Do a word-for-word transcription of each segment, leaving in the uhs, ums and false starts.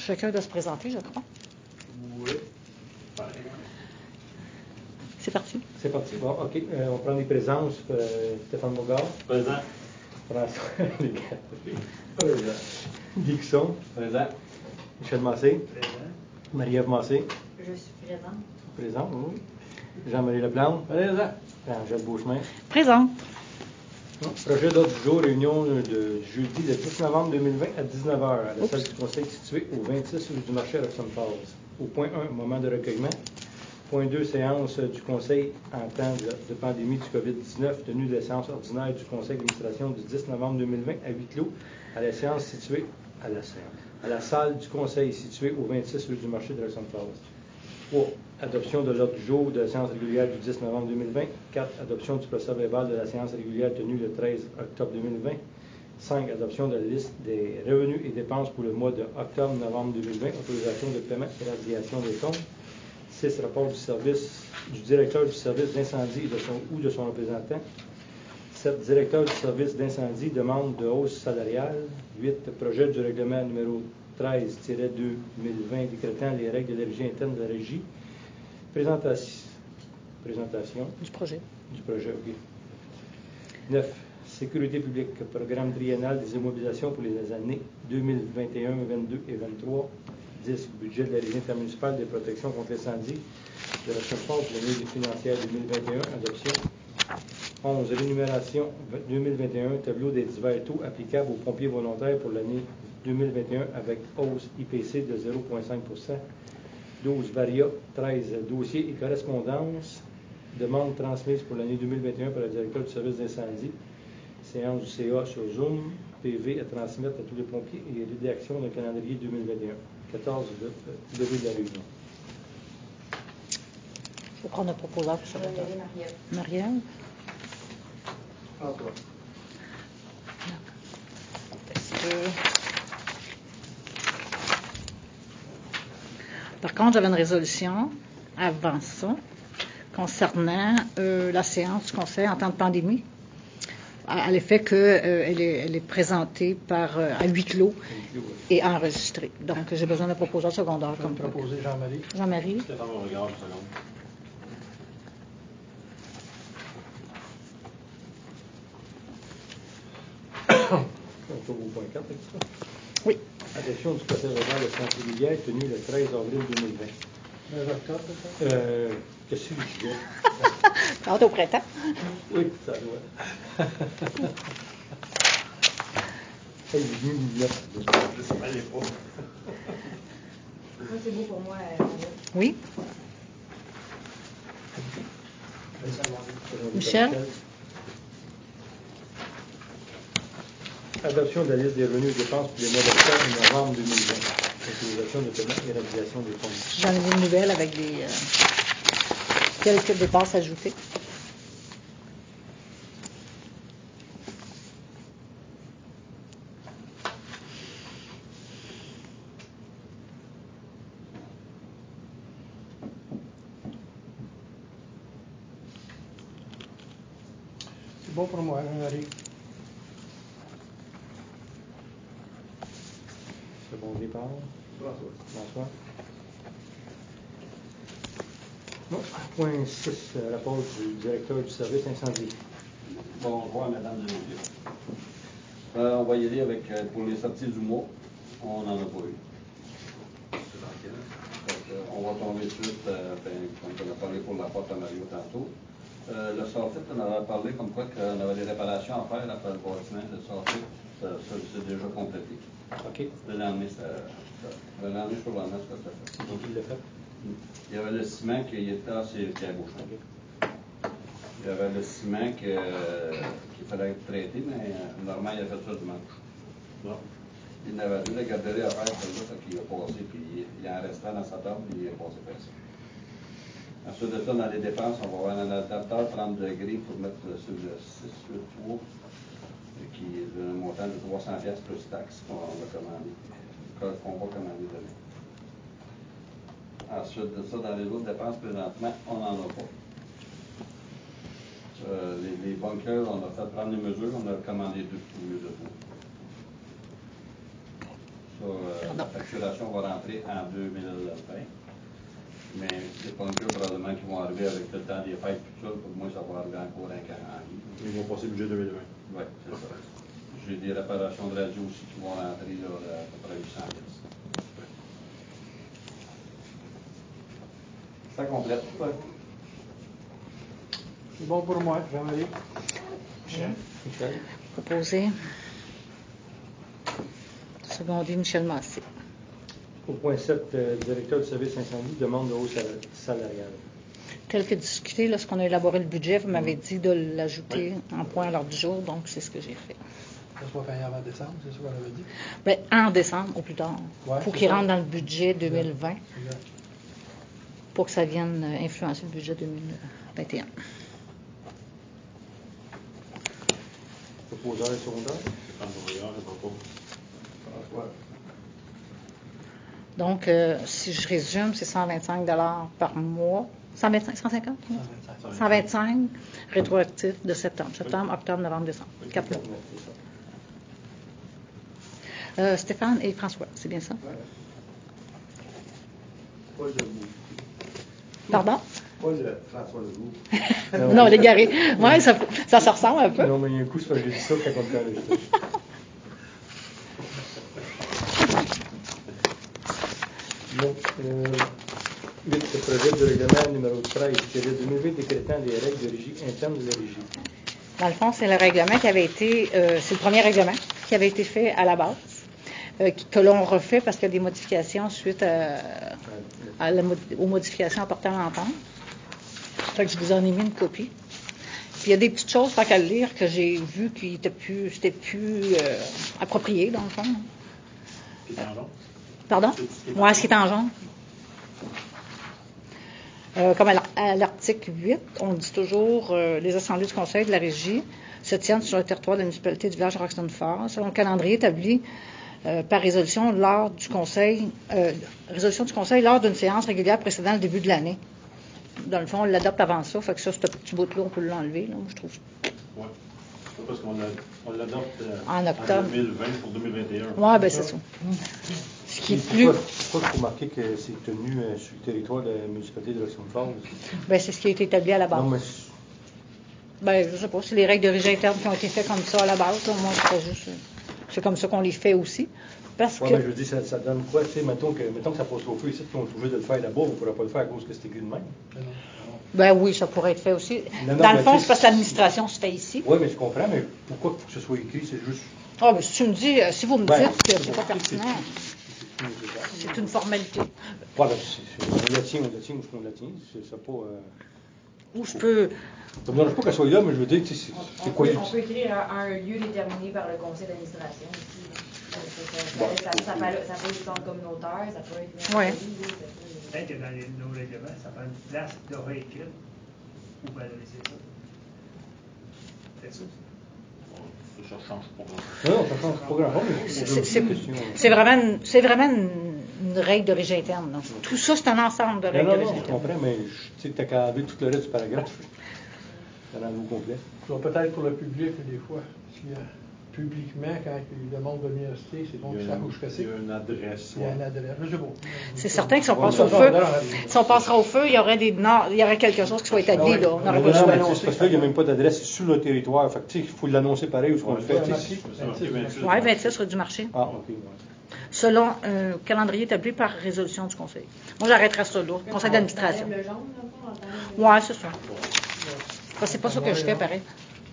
Chacun doit se présenter, je crois. Oui. C'est parti. C'est parti. Bon, OK. Euh, on prend les présences. Euh, Stéphane Bogart. Présent. François Présent. Dixon. Présent. Michel Massé. Présent. Marie-Ève Massé. Je suis présente. Présent, oui. Jean-Marie Leplante. Présent. Angèle Beauchemin. Présente. Projet d'ordre du jour, réunion de jeudi le dix novembre deux mille vingt à dix-neuf heures à la salle du conseil située au vingt-six rue du Marché à Epsom Falls. Au point un, moment de recueillement. Point deux, séance du conseil en temps de, de pandémie du covid dix-neuf, tenue de la séance ordinaire du conseil d'administration du dix novembre deux mille vingt à huis clos à la séance située à la séance, à la salle du conseil située au vingt-six rue du Marché de Epsom Falls. trois. Adoption de l'ordre du jour de la séance régulière du dix novembre deux mille vingt. quatre. Adoption du procès-verbal de la séance régulière tenue le treize octobre deux mille vingt. cinq. Adoption de la liste des revenus et dépenses pour le mois de octobre-novembre deux mille vingt. Autorisation de paiement et radiation des comptes. six. Rapport du service du directeur du service d'incendie de son, ou de son représentant. sept. Directeur du service d'incendie demande de hausse salariale. huit. Projet du règlement numéro treize deux mille vingt décrétant les règles de la régie interne de la régie. Présentation. Présentation. Du projet. Du projet, OK. neuf. Sécurité publique. Programme triennal des immobilisations pour les années deux mille vingt et un, vingt-deux et vingt-trois. dix. Budget de la régie intermunicipale des protections contre l'incendie de la Chambre pour l'année financière deux mille vingt et un. Adoption. onze. Rémunération deux mille vingt et un. Tableau des divers taux applicables aux pompiers volontaires pour l'année deux mille vingt et un avec hausse I P C de zéro virgule cinq pour cent. douze. Varia. treize. Dossiers et correspondances. Demande transmise pour l'année deux mille vingt et un par le directeur du service d'incendie. Séance du C A sur Zoom. P V à transmettre à tous les pompiers et rédaction d'un calendrier deux mille vingt et un. quatorze. Levée de la réunion. Je vais prendre un proposeur pour ça. Marie-Ève. Marie-Ève. François. Est-ce que... Par contre, j'avais une résolution avant ça concernant euh, la séance du conseil en temps de pandémie, à, à l'effet qu'elle euh, est, elle est présentée par, euh, à huis clos et enregistrée. Donc, j'ai besoin d'un proposeur secondaire. Comme proposé Jean-Marie. Jean-Marie. Stéphane Bogart, une seconde. On trouve au point quatre, avec ça. Oui. Adoption du procès-verbal de séance régulière tenue le treize avril deux mille vingt. neuf octobre, c'est ça? Euh, qu'est-ce que je disais? Quand au printemps? Oui, ça doit. Hey, il est venu le neuf. Je sais pas les pas. Moi, c'est beau pour moi. Euh, Oui. Michel. Adoption de la liste des revenus et dépenses pour les mois d'octobre et novembre deux mille vingt. Autorisation de paiement et réalisation des comptes. J'en ai une nouvelle avec des euh, quelques dépenses ajoutées. C'est bon pour moi, Marie. C'est bon départ. François. François. Bon, point six, rapport du directeur du service incendie. Bonjour, mesdames et messieurs. Euh, on va y aller avec, euh, pour les sorties du mois, on n'en a pas eu. Donc, euh, on va tomber tout de suite, euh, ben, comme on a parlé pour la porte à Mario tantôt. Euh, le sortit, on avait parlé comme quoi qu'on avait des réparations à faire après le bâtiment. Le sortit, ça, ça c'est déjà complété. OK. Le lendemain, ça, ça, le lendemain, je peux voir ce que ça fait. Donc, il l'a fait. Il y avait le ciment qui était à ses Pierre Beauchamp. Il y avait le ciment que, euh, qu'il fallait traiter, mais euh, normalement, il a fait ça dimanche. Bon. Il n'avait plus la garderie à faire, celle-là, fait qu'il a passé, puis il, il en restait dans sa table, puis il est passé faire ça. Ensuite de ça, dans les dépenses, on va avoir un adaptateur trente degrés pour mettre sur le six huit trois, qui est un montant de trois cents dollars plus taxes qu'on va commander, qu'on va commander demain. Ensuite de ça, dans les autres dépenses, présentement, on n'en a pas. Euh, les, les bunkers, on a fait prendre les mesures, on a commandé deux au lieu de trois. Ça, euh, Pardon. La facturation va rentrer en deux mille vingt. Mais les ponctures, probablement, qui vont arriver avec le temps des fêtes et tout ça, pour moi, ça va arriver encore un quarante. Ils vont passer le budget deux mille vingt. Oui, c'est ça. J'ai des réparations de radio aussi qui vont rentrer là, à peu près huit cents pièces. Ça complète. Ouais. C'est bon pour moi, Jean-Marie. Michel. Michel. Proposé. Secondé, Michel Massé. Au point sept, euh, directeur du service incendie demande de hausse sal- salariale. Tel que discuté, lorsqu'on a élaboré le budget, vous m'avez dit de l'ajouter en point à l'ordre du jour, donc c'est ce que j'ai fait. Ça soit fait avant décembre, c'est ce qu'on avait dit. Bien, en décembre, au plus tard, Ouais, pour c'est qu'il ça. rentre dans le budget deux mille vingt, Exact. pour que ça vienne euh, influencer le budget deux mille vingt et un. Proposeur et secondaire. C'est en voyage, je propose. François. Donc, euh, si je résume, c'est cent vingt-cinq dollars par mois. cent vingt-cinq, cent cinquante? cent vingt-cinq. cent vingt-cinq, rétroactif de septembre. Septembre, octobre, novembre, décembre. Quatre mois. C'est ça. Euh, Stéphane et François, c'est bien ça? Pas le goût. Pardon? Pas le François Legault. Non, l'égaré. Oui, ça, ça se ressemble un peu. Non, mais il y a un coup, c'est parce que j'ai dit ça quand on était enregistré. Bon, euh, huit, le projet de règlement numéro treize, tiré deux mille vingt décrétant des règles de régie interne de la régie. Dans le fond, c'est le règlement qui avait été, euh, c'est le premier règlement qui avait été fait à la base, euh, qui- que l'on refait parce qu'il y a des modifications suite à, à la mod- aux modifications apportées à l'entente. Fait que je vous en ai mis une copie. Puis il y a des petites choses, tant qu'à le lire, que j'ai vu qui étaient plus, c'était plus euh, approprié, dans le fond. Puis dans l'autre. Pardon? Moi, ce qui est en jaune. Euh, comme à l'ar- à l'article huit, on dit toujours euh, les assemblées du conseil de la régie se tiennent sur le territoire de la municipalité du village de Roxton Falls selon le calendrier établi euh, par résolution lors du conseil, euh, résolution du conseil lors d'une séance régulière précédant le début de l'année. Dans le fond, on l'adopte avant ça, fait que ça, ce petit bout-là, on peut l'enlever, là, moi, je trouve. Oui. C'est parce qu'on l'a- on l'adopte euh, En octobre. deux mille vingt pour deux mille vingt et un. Ouais, ben c'est ça. Ce qui Et est plus, pourquoi, pourquoi il faut marquer que c'est tenu euh, sur le territoire de la municipalité de Roxton Falls? ben c'est ce qui a été établi à la base. Non, mais Ben, je sais pas, c'est les règles de régie interne qui ont été faites comme ça à la base. Là. Moi, c'est pas juste. C'est comme ça qu'on les fait aussi. Parce ouais, que. ben, je veux dire, ça, ça donne quoi? Tu sais, mettons que, mettons que ça passe au feu ici, puis on est obligé de le faire là-bas, on ne pourra pas le faire à cause que c'est écrit de même. Ben oui, ça pourrait être fait aussi. Non, non, Dans le mais fond, tu sais, c'est parce que l'administration se fait ici. Oui, mais je comprends, mais pourquoi faut que ce soit écrit? C'est juste. Ah, ben si tu me dis, euh, si vous me Ben, dites que c'est bon, pas c'est- pertinent, c'est- c'est- c'est- c'est une formalité. Voilà, c'est- c'est- on la tient, on la tient, ou on la tient. C'est c'est pas. Euh... Ou je peux. Ça me dérange pas qu'elle soit là, mais je veux dire, tu sais, c'est On, c'est on quoi? peut, on peut écrire un, un lieu déterminé par le conseil d'administration aussi. Ça, ça, ça, ça, ça, peut- ça peut être centre communautaire, ça peut être. Ouais. Peut-être que dans les, nos règlements, ça prend une place qui doit être écrite. Ou bien laisser ça. C'est ça. Ça change pas. Non, non, ça change pas grand-chose. mais C'est- c'est C'est une question. c'est vraiment, une, c'est vraiment une, une règle de régie interne. là. Tout ça, c'est un ensemble de Non, règles non, de régie non, je interne. comprends, mais je- tu sais, t'as qu'à enlever tout le reste du paragraphe. Ça rend au complet. Ça va peut-être pour le public, des fois. S'il y a publiquement, quand ils demandent de venir citer, c'est bon Il qu'ils y a savent où une, je fais il y a une adresse. Il y a ouais. une adresse. Je sais pas. C'est certain que si on Ouais, passe mais au ça, feu, non, si on passera au feu, il y aurait des non, il y aurait quelque chose qui soit établi, Ah oui. là. On n'aurait Non, pas le non, choix. mais c'est parce que là, il n'y a même pas d'adresse, c'est sur le territoire. Fait que, tu sais, il faut l'annoncer pareil où ce qu'on Ouais, le fait. ouais, tu sais. marqué. C'est marqué vingt-six. Oui, vingt-six rue du marché. Ah, ok. Ouais. Selon un calendrier établi par résolution du conseil. Moi, j'arrêterais ça là. Conseil d'administration. Le jaune, là, on entend. Ouais, c'est ça. Enfin, c'est pas ça que je fais, pareil.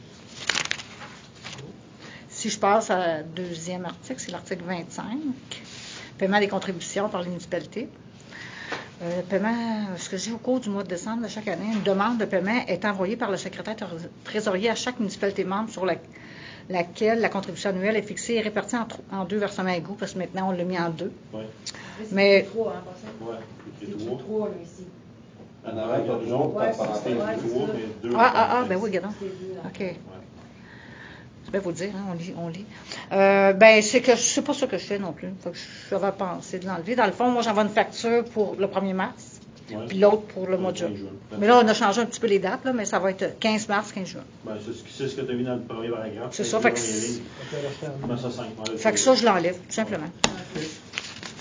Si je passe à la deuxième article, c'est l'article vingt-cinq, paiement des contributions par les municipalités. Euh, le paiement, ce que j'ai au cours du mois de décembre de chaque année, une demande de paiement est envoyée par le secrétaire trés- trésorier à chaque municipalité membre sur la- laquelle la contribution annuelle est fixée et répartie en, tro- en deux versements égaux, parce que maintenant on l'a mis en deux. Ouais. Mais- C'est trois, hein, pour ça. Ouais. C'est Les écrit trois. trois, là, ici. En avant, il y a deux autres Ouais, par c'est C'était parenthèse. ouais, trois, c'est ça. mais deux. Ah, ah, ah, ben oui, regardons. C'est deux, là. OK. Ouais. Je vais vous le dire, hein, on lit. On lit. Euh, ben, c'est que c'est pas ça que je fais non plus. Fait que j'avais pensé de l'enlever. Dans le fond, moi, j'envoie une facture pour le premier mars, Ouais. puis l'autre pour le mois de juin. quinze juin. Mais là, on a changé un petit peu les dates, là, mais ça va être quinze mars, quinze juin. Ben, c'est ce que- c'est ce que tu as mis dans le premier paragraphe. C'est ça, quinze fait que juin, il y a c'est- ligne. Ben, ça, cinq. Ouais, Fait que ça, je l'enlève, tout simplement.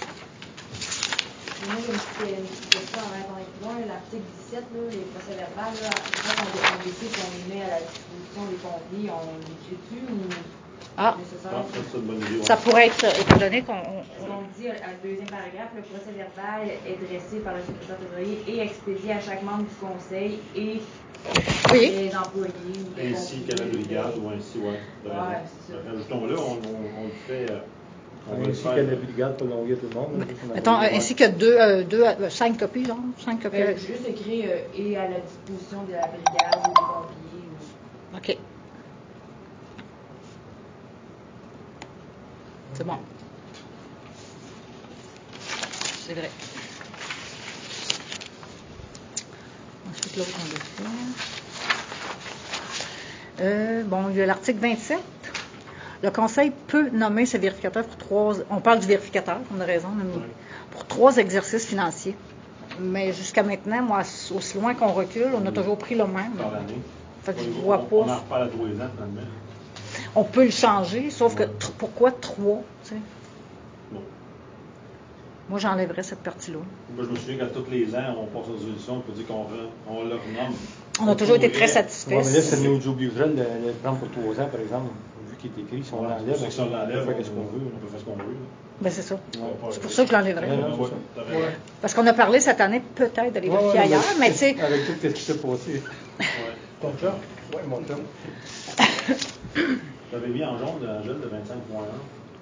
Moi, j'ai une petite une petite question avant qu'on aille plus loin. L'article dix-sept, là, les procès-verbaux, là, quand on, on décide qu'on les met à la disposition des pompiers, on l'écrit dessus ou Ah. nécessaire? Ah, ça, c'est une bonne idée. Ça pourrait être, étant donné qu'on... on- On dit à le deuxième paragraphe, le procès-verbal est dressé par le secrétaire trésorier et expédié à chaque membre du conseil et Oui. les employés. ou les Ainsi pompiers, qu'à la brigade, les- ou ainsi, ouais. t'as raison. Ouais, c'est ça. Rajoutons-le, on, on, on le fait. euh, on va le Ainsi faire. qu'à la brigade pour longuer tout le monde. Mettons, euh, ainsi que deux, euh, deux, euh, cinq copies, genre, cinq copies. Euh, juste écrit euh, et à la disposition de la brigade ou des pompiers. Ou... OK. C'est bon. C'est vrai. Ensuite, l'autre, on le fait. Euh, bon, il y a l'article vingt-sept. Le conseil peut nommer ses vérificateurs pour trois... On parle du vérificateur, on a raison, mais Oui. pour trois exercices financiers. Mais jusqu'à maintenant, moi, aussi loin qu'on recule, on a toujours pris le même. Par l'année. Fait que je On- vois on- pas. On en reparle à tous les ans, finalement. On peut le changer, sauf que Ouais. tr- pourquoi trois, tu sais? Bon. Moi, j'enlèverais cette partie-là. Moi, je me souviens qu'à tous les ans, on passe aux auditions pour dire qu'on re- on le renomme. On a toujours été pourrait- très satisfaits. Ouais, mais là, ça nous obligerait de le de le prendre pour trois ans, par exemple, vu qu'il est écrit. Si on Ouais, l'enlève, c'est pour ça que si on l'enlève, on peut on, faire ce qu'on veut. on peut faire ce qu'on veut. Ben, c'est ça. Ouais. C'est pour ça que je l'enlèverais. Ouais, Ouais, non, ouais, c'est ça. t'as raison. Ouais. Parce qu'on a parlé cette année peut-être de les Ouais, vérifier ouais, ailleurs, mais tu sais, Avec tout ce qui s'est passé. Ouais. Ton chum? Oui, mon chum. J'avais mis en jaune un gel de vingt-cinq point un.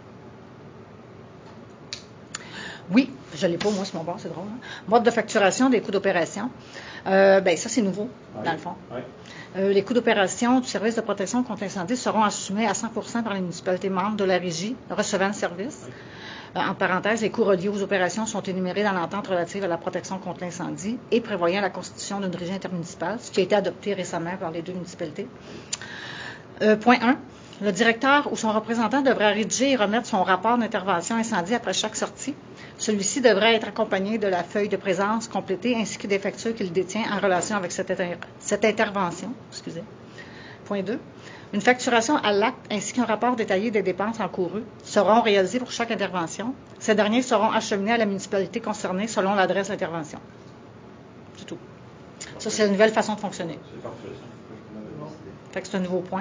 oui, je ne l'ai pas, moi, sur mon bord, c'est drôle. Hein? Mode de facturation des coûts d'opération. Euh, ben, ça, c'est nouveau, dans le fond. Ouais. Euh, les coûts d'opération du service de protection contre l'incendie seront assumés à cent pour cent par les municipalités membres de la régie recevant le service. Ouais. Euh, en parenthèse, les coûts reliés aux opérations sont énumérés dans l'entente relative à la protection contre l'incendie et prévoyant la constitution d'une régie intermunicipale, ce qui a été adopté récemment par les deux municipalités. Euh, point un. Le directeur ou son représentant devra rédiger et remettre son rapport d'intervention incendie après chaque sortie. Celui-ci devrait être accompagné de la feuille de présence complétée ainsi que des factures qu'il détient en relation avec cette, inter- cette intervention. Excusez. Point deux. Une facturation à l'acte ainsi qu'un rapport détaillé des dépenses encourues seront réalisés pour chaque intervention. Ces derniers seront acheminés à la municipalité concernée selon l'adresse d'intervention. C'est tout. Ça, c'est une nouvelle façon de fonctionner. C'est parfait, ça. Fait que c'est un nouveau point.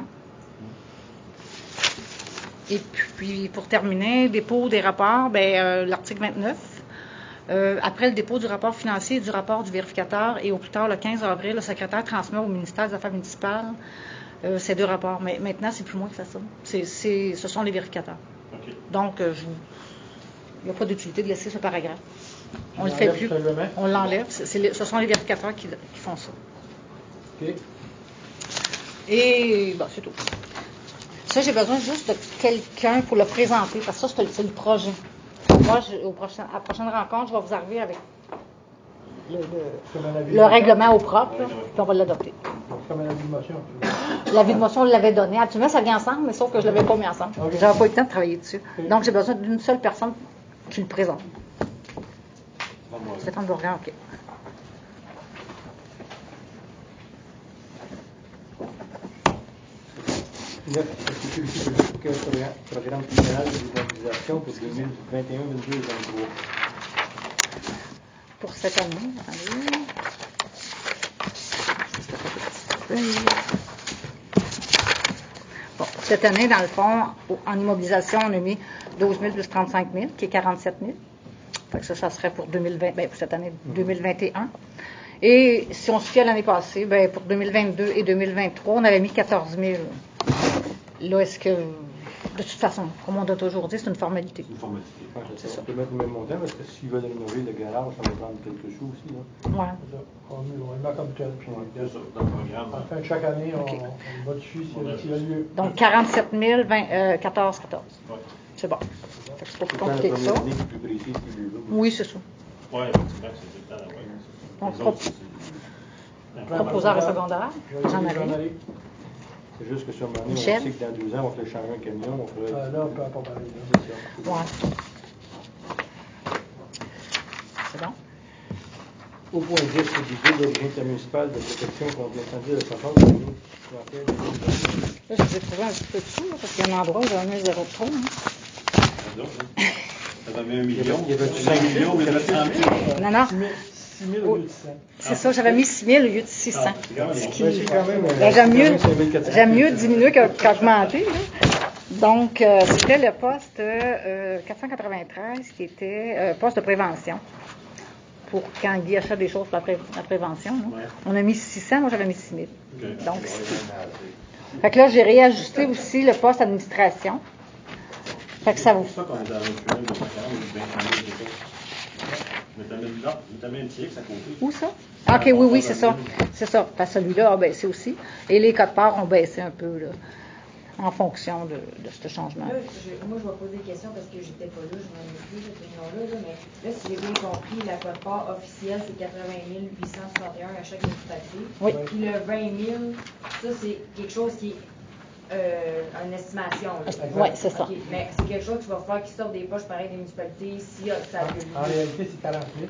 Et puis, pour terminer, dépôt des rapports, ben, euh, l'article vingt-neuf. Euh, après le dépôt du rapport financier et du rapport du vérificateur, et au plus tard, le quinze avril, le secrétaire transmet au ministère des Affaires municipales euh, ces deux rapports. Mais maintenant, c'est plus moi qui fais ça. C'est, c'est, ce sont les vérificateurs. OK. Donc, euh, je, il n'y a pas d'utilité de laisser ce paragraphe. On Tu le fait l'enlèves plus. tout simplement? On l'enlève. C'est, c'est les- ce sont les vérificateurs qui, qui font ça. OK. Et bon, c'est tout. Ça, j'ai besoin juste de quelqu'un pour le présenter, parce que ça, c'est le, c'est le projet. Moi, je, au prochain, à la prochaine rencontre, je vais vous arriver avec le, le- Comme un avis de le motion. règlement au propre, là, puis on va l'adopter. Comme un avis de motion. L'avis de motion, on l'avait donné. Actuellement, ça vient ensemble, mais sauf que je ne l'avais pas mis ensemble. Ok. J'avais pas eu le temps de travailler dessus. Ok. Donc, j'ai besoin d'une seule personne qui le présente. Bon, moi, Stéphane Bourgan, OK. neuf. Sécurité publique, programme, programme fédéral de mobilisation pour deux mille vingt et un, vingt-deux et vingt-trois. Pour cette année, attendez. Bon, pour cette année, dans le fond, en immobilisation, on a mis douze mille plus trente-cinq mille, qui est quarante-sept mille. Fait que ça, ça serait pour deux mille vingt, ben, pour cette année deux mille vingt et un. Et si on se fie à l'année passée, ben, pour deux mille vingt-deux et deux mille vingt-trois, on avait mis quatorze mille. Là, est-ce que, de toute façon, comme on a toujours dit, c'est une formalité. c'est une formalité. Ouais, C'est ça. ça. On peut mettre le même montant parce que s'ils veulent rénover le garage, ça va prendre quelques sous aussi. Là. Ouais. C'est ça. On on le met comme tel. Puis, C'est ça, dans le programme. à la fin de chaque année, on, Ok. on modifie s'il y a- Ouais. s'il y a lieu. Donc, quarante-sept mille, vingt, euh, quatorze, quatorze. Ouais. C'est bon. Fait que c'est pas plus Tout le temps, la compliqué que ça. première année qui est plus précise que les autres. Oui, c'est ça. Ouais, effectivement, c'est tout le temps la ouais, Donc, c'est ça. Les autres, c'est- c'est- Proposeur et secondaire, Je vais essayer d'en Jean-Marie. aller. C'est juste que sur un moment donné, on Michel? sait que dans deux ans, on va faire changer un camion. On ferait... Ah, là, on peut pas parler. C'est ça. Ouais. C'est bon. Au point dix, c'est l'idée de la régie intermunicipale de protection contre l'incendie de la façon Là, je vous ai trouvé un petit peu de sous, là, parce qu'il y a un endroit où j'en ai zéro de trop. Hein. Ça donne, hein. Ça a mis un million. Il y avait du cinq millions, il y avait cent mille. Non, non. six mille au lieu de six cents. C'est ça, j'avais mis six mille au lieu de six cents. Ah, c'est quand même Ce bon. qui- Ouais, c'est quand même, euh, Ben, j'aime c'est mieux, quand même cinq mille quatre cents. j'aime mieux diminuer que- qu'augmenter. là. Donc, euh, c'était le poste euh, quatre cent quatre-vingt-treize qui était euh, poste de prévention. Pour quand Guy achète des choses pour la, pré- la prévention. là. Ouais. On a mis six cents, moi j'avais mis six mille. OK. Donc, c'est- fait que là, j'ai réajusté aussi le poste administration. Fait que ça C'est vous. pour ça qu'on est dans vingt-huit mille deux cent quarante ou vingt-cinq mille deux cents. Mais t'as mis, non, t'as mis un petit X à côté. Où ça? Ah, OK, oui, oui, c'est ça. C'est ça. Parce que celui-là a baissé aussi. Et les codes-parts ont baissé un peu, là, en fonction de, de ce changement. Là, je- moi, je vais poser des questions parce que j'étais pas là, je m'en ai plus, cette réunion-là, là, mais là, si j'ai bien compris, la quote-part officielle, c'est quatre-vingt mille huit cent soixante et un à chaque municipalité. Oui. Puis le vingt mille, ça, c'est quelque chose qui est euh, une estimation. là. Oui, c'est ça. OK, mais c'est quelque chose qu'il va falloir qu'ils sortent des poches pareilles des municipalités si euh, ça a lieu. En réalité, c'est quarante mille.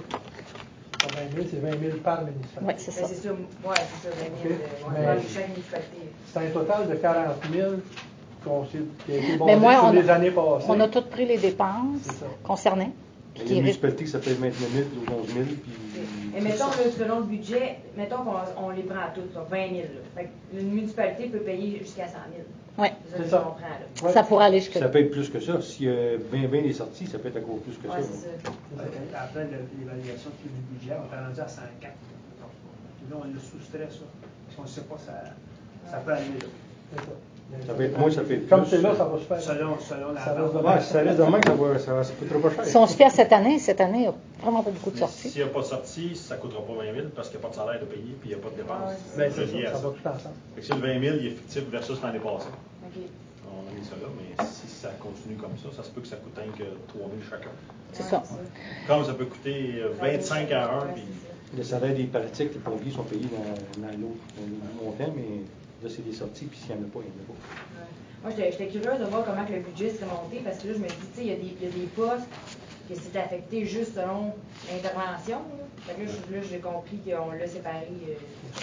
Pas vingt mille, c'est vingt mille par municipalité. Oui, c'est Ben, ça. c'est ça, ouais, c'est ça, vingt mille, OK. euh, Mais- ouais, chaque municipalité. C'est un total de quarante mille qu'on s'est- qui a été Mais basé moi, sur on les a, années passées. on a toutes pris les dépenses C'est ça. concernées. Il y a Qui une est- municipalité qui s'appelle vingt-neuf mille ou onze mille. Puis, Et mettons, là, selon le budget, mettons qu'on on les prend toutes, là, vingt mille. Là. Fait que une municipalité peut payer jusqu'à cent mille. Ouais. C'est ça C'est que ça. je comprends, là. Ouais. Ça pourrait aller jusque ça peut être plus que ça. Si euh, vingt vingt est sorti, ça peut être encore plus que Ouais, ça. c'est ça. À la fin de l'évaluation du budget, on est rendu à cent quatre. Puis là, on le soustrait ça. Parce qu'on ne sait pas, ça, ça peut aller là. C'est ça. Ça peut être moins, ça peut être Comme plus. c'est là, ça va se faire. Selon, selon la Ça va vente. se Ouais, si ça reste demain, ça va, ça va, ça coûtera pas cher. Si on se fie à cette année, cette année, il n'y a vraiment pas beaucoup de Mais sorties. s'il n'y a pas de sortie, ça ne coûtera pas vingt mille parce qu'il n'y a pas de salaire de payer puis il n'y a pas de dépenses. Ben, c'est reliées ça, à ça va tout ensemble. Fait que si le vingt mille il est fictif versus l'année passée. OK. On a mis ça là, mais si ça continue comme ça, ça se peut que ça coûte rien que trois mille chacun. C'est Ouais, ça. Comme ça peut coûter euh, vingt-cinq à un, Ouais, puis c'est ça. Le salaire des pratiques, les pompiers sont payés dans, dans l'autre dans le montant, mais là, c'est des sorties, puis s'il n'y en a pas, il n'y en a pas. Ouais. Moi, j'étais j'étais curieuse de voir comment que le budget serait monté, parce que là, je me dis, tu sais, il y, a des- il y a des postes que c'est affecté juste selon l'intervention. Là. Fait que là, je- là, j'ai compris qu'on l'a séparé. Euh,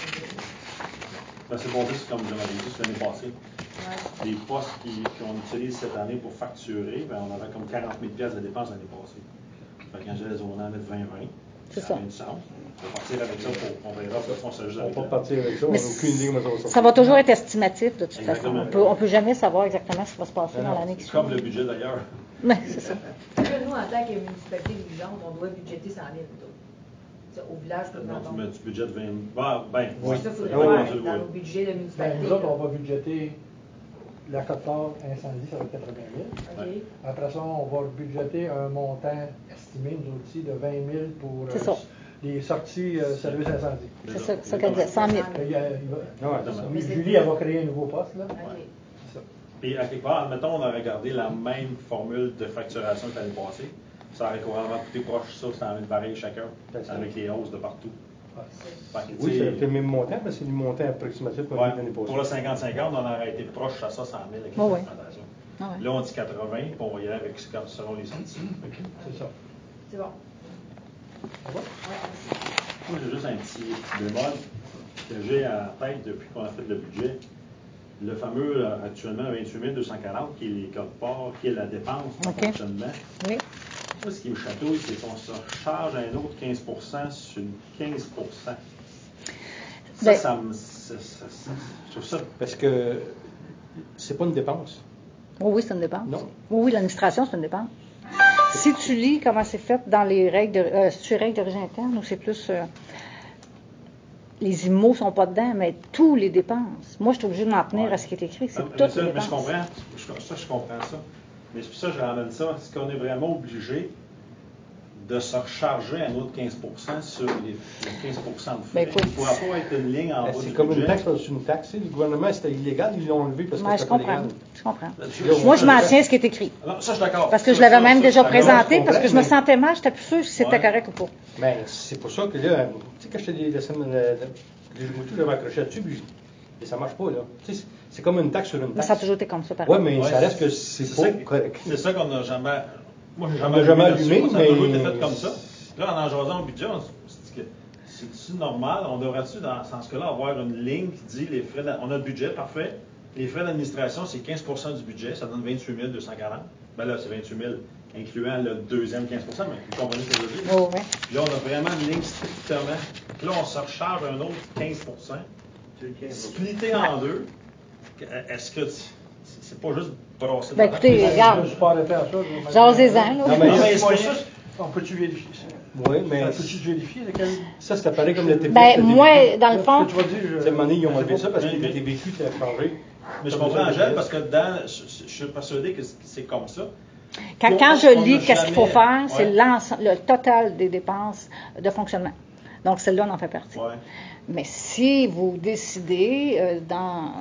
ben, c'est bon, c'est comme j'avais dit l'année passée. ouais. Les postes qui- qu'on utilise cette année pour facturer, ben, on avait comme quarante mille piastres de dépenses l'année passée. Fait que quand j'ai on en met vingt vingt. C'est ça ça. a du sens. On va partir avec ça pour on verra de toute façon, ça juste On avec va le- pas partir avec ça, on n'a Mais aucune idée comment ça va sortir. Ça va toujours être estimatif, de toute façon. Exactement. On peut, on peut jamais savoir exactement ce qui va se passer Non, dans non, l'année qui C'est suit. comme le budget d'ailleurs. Mais c'est ça. Fait que là, nous, en tant que municipalité dirigeante, on doit budgéter cent mille. nous autres. Tu sais, Au village, tout le Non, tu monde. mets du budget de vingt. Ben, ben, Oui, ça, il faudrait oui, voir tu le dans vois. nos budgets de Ben, municipalité. nous autres, là. on va budgéter la quote-part incendie, ça va être quatre-vingt mille. OK. Après ça, on va budgéter un montant estimé, nous aussi, de vingt mille pour C'est ça. les sorties euh, service incendie. C'est ça, ça qu'elle disait, cent mille. Il y a- il va- Ah ouais, c'est ça. Mais c'est- Julie, elle va créer un nouveau poste, là. OK. C'est ça. Et à quelque part, admettons, on a regardé la même formule de facturation que l'année passée. Ça aurait couramment coûté proche ça, c'était en même pareil chacun, C'est ça. avec les hausses de partout. Ouais. Fait que, Oui, tu c'est sais, peut-être le même montant, mais c'est le montant approximatif qu'on a ouais, eu l'année pour le passée. cinquante cinquante, on aurait été proche à ça, cent mille avec Oh, la ouais. facturation. Ah ouais. Là, on dit quatre-vingts, puis on va y aller avec selon les sorties. C'est ça. C'est bon. Ça va? Ouais, merci. Moi, j'ai juste un petit, petit bémol que j'ai en tête depuis qu'on a fait le budget. Le fameux, euh, actuellement, vingt-huit mille deux cent quarante, qui est les codes-parts, qui est la dépense de OK. fonctionnement. Oui. Moi, ce qui me chatouille, c'est qu'on se recharge un autre quinze pour cent sur une quinze pour cent. Ça, Ben- ça me. ça- ça- ça- je trouve ça. Parce que c'est pas une dépense. Oui, oui, c'est une dépense. Non. Oui, oui, l'administration, c'est une dépense. Si tu lis comment c'est fait dans les règles de, euh, c'est-tu règles d'origine interne ou c'est plus. euh, les I M O sont pas dedans, mais tous les dépenses. Moi, je suis obligée de m'en tenir Ouais. à ce qui est écrit. C'est Ah, mais toutes ça, les mais dépenses. je comprends. Je- ça, je comprends ça. Mais c'est pour ça que je ramène ça. Est-ce qu'on est vraiment obligé de se recharger un autre quinze pour cent sur les, les quinze pour cent de frais? Ben, écoute, Il ne pourra pas être une ligne en bas C'est du comme une budget. taxe par-dessus une taxe. Tu sais, le gouvernement, c'était illégal, ils l'ont enlevé parce que Ouais, je c'était pas comprends. légal. Je comprends. Là, Moi, je m'en tiens à ce qui est écrit. Non, ça, je suis d'accord. Parce que Ça, je l'avais ça, même ça, déjà je suis d'accord. présenté, je parce que je me comprends, sentais mal, j'étais plus sûre si c'était Ouais. correct ou pas. Ben, c'est pour ça que là, tu sais, quand je te dis la semaine, la- la- les moutons, j'avais accroché là-dessus, puis et ça marche pas, là. Tu sais, c'est- c'est comme une taxe sur une Mais taxe. ça a toujours été comme ça, pareil. Ouais, mais Ouais, ça reste que c'est ça pas que- correct. C'est ça qu'on n'a jamais. Moi, j'ai On jamais n'a jamais allumé là-dessus. allumé, Ça a toujours mais- été fait comme ça. Là, en en jasant au budget, on se dit que c'est-tu normal? On devrait-tu, dans ce cas-là, avoir une ligne qui dit les frais. d'a- On a le budget, parfait. Les frais d'administration, c'est quinze pour cent du budget, ça donne vingt-huit mille deux cent quarante. Ben là, c'est vingt-huit mille incluant le deuxième quinze pour cent, mais vous comprenez ce que je veux dire? Oh, oui. Là, on a vraiment une ligne strictement. Là, on se recharge un autre quinze pour cent. Splitté en deux. Est-ce que c'est pas juste brasser Ben, dans la écoutez, tête? regarde. Je ne suis pas arrêté à ça. Jasez-en, là. Non, mais Non, mais Moi, c'est ça, juste- on peut-tu vérifier ça? Oui, mais On peut-tu vérifier lequel? ça, c'est pareil comme le T P S. Ben, le moi, T V Q. dans le Ce fond, que tu vas dire, je- Tu sais, à un moment donné, ils ont enlevé ça parce que Mais- le T V Q était changé. Mais je comprends, Angèle, parce que dans, je, je suis persuadé que c'est comme ça. quand, Puis on- quand je on lis n'a qu'est-ce qu'il faut jamais- faire, c'est Ouais. l'ensemble- le total des dépenses de fonctionnement. Donc, celle-là, on en fait partie. Ouais. Mais si vous décidez, euh, dans,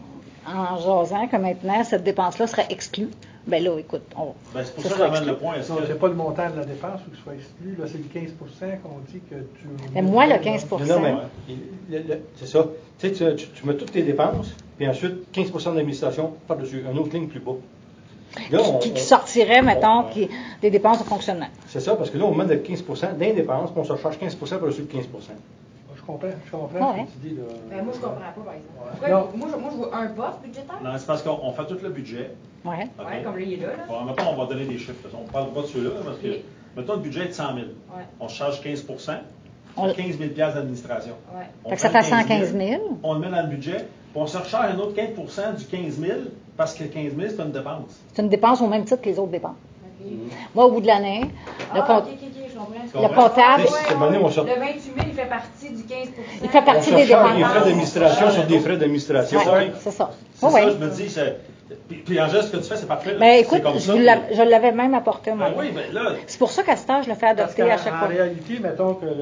en jasant, que maintenant, cette dépense-là serait exclue, ben là, écoute, on, Ben, c'est pour ça ça que sera j'amène le exclu. point. Est-ce Non, que c'est pas le montant de la dépense ou que ce soit exclu. Là, c'est le quinze pour cent qu'on dit que tu. Mais moi, le quinze pour cent, Non, non, mais le- le- c'est ça. Tu sais, tu, tu- tu mets toutes tes dépenses, puis ensuite, quinze pour cent d'administration par-dessus, une autre ligne plus bas. Là, on- qui, qui on- sortirait, mettons, on- qui, des dépenses de fonctionnement. C'est ça, parce que là, on met de quinze pour cent d'indépenses, puis on se charge quinze pour cent par-dessus le quinze pour cent. Je comprends, je comprends Ah ce ouais. que tu dis. Là. Ben, moi, je comprends pas, par exemple. Ouais. Pourquoi- Non. moi, je, moi, je vois un poste budgétaire. Non, c'est parce qu'on on fait tout le budget. Ouais. OK? Ouais, comme là, il est là. là. Bon, mettons, on va donner des chiffres. On ne parle pas de ceux-là, parce que, Oui. mettons, le budget est de cent mille. Ouais. On charge quinze pour cent. On- C'est quinze mille piastres d'administration. Ouais. On Fait que ça prend fait cent quinze mille. On le met dans le budget, puis on se recharge un autre quinze pour cent du quinze mille, parce que quinze mille, c'est une dépense. C'est une dépense au même titre que les autres dépenses. OK. Moi, au bout de l'année, le, Ah, compte- ok, ok, ok, je comprends. Tu le comprends? comptable, Tu sais, c'est donné, on sort- Le vingt-huit mille, il fait partie du quinze pour cent. Il fait On partie se des charge les dépenses. frais d'administration sur des frais d'administration. Ouais, ça. c'est ça. C'est Oui, ça, oui. je me dis. c'est- Puis, puis Angèle, ce que tu fais, c'est parfait. là. Mais C'est écoute, comme je, ça, vous puis- l'a- je l'avais même apporté, moi. Ben oui, ben là, C'est pour ça qu'à ce temps, je le fais Parce adopter qu'en à chaque en fois. réalité, mettons que le, le-